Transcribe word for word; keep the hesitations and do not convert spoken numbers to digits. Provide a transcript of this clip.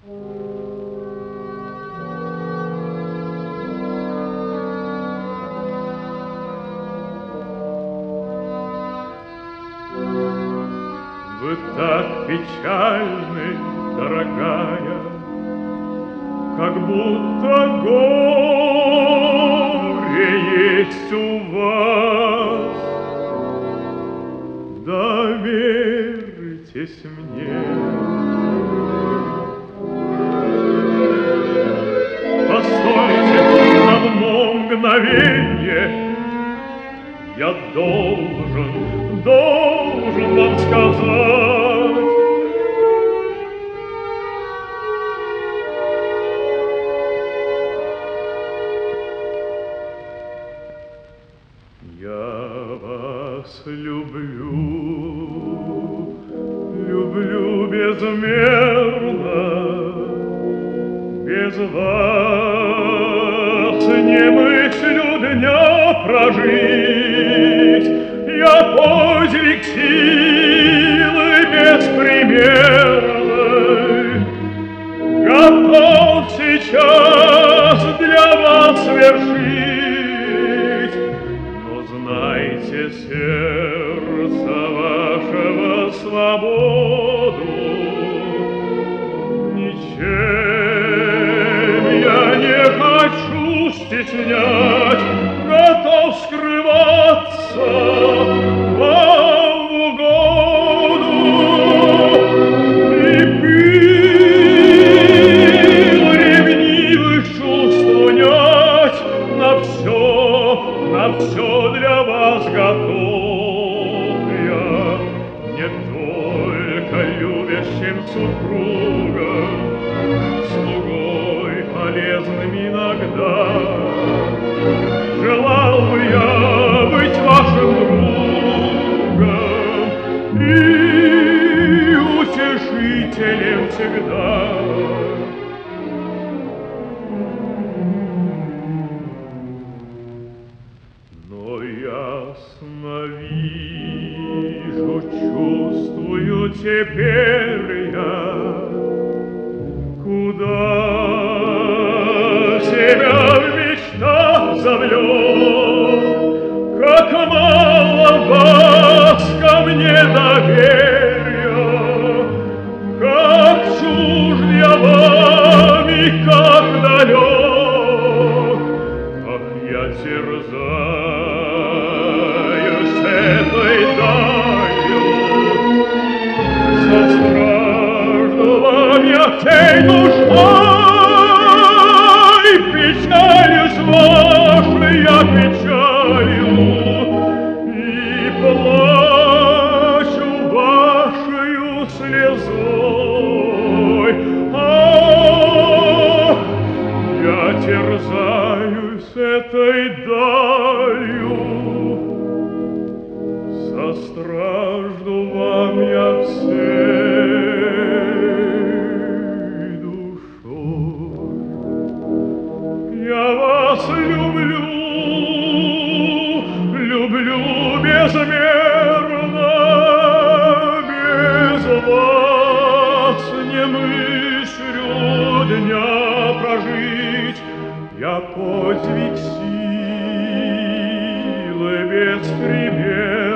Вы так печальны, дорогая, как будто горе есть у вас. Доверьтесь мне. Постойте одно мгновенье, я должен, должен вам сказать. Я вас люблю, люблю безмерно, без вас не мыслю дня прожить. Я подвиг силы беспримерной готов сейчас для вас свершить. Но знайте, сердце вашего свободу ничем я не хочу стеснять, готов скрываться вам в угоду. И пыл ревнивых чувств унять, на все, на все для вас готов я, не только любящим супругом, слугой полезным иногда. Желал бы я быть вашим другом и утешителем всегда. Но ясно вижу, чувствую теперь я, куда себя в мечтах завлек, как мало вас ко мне доверия, как чужд я вам и как далек. Ах, я терзаюсь этой далью, состражду вам я всей душой, печалью с вашей я печалью, и плачу вашею слезой. Ах, я терзаюсь этой далью, состражду вам я всей душой. Я вас люблю, люблю безмерно, без вас не мыслю дня прожить. Я подвиг силы беспримерной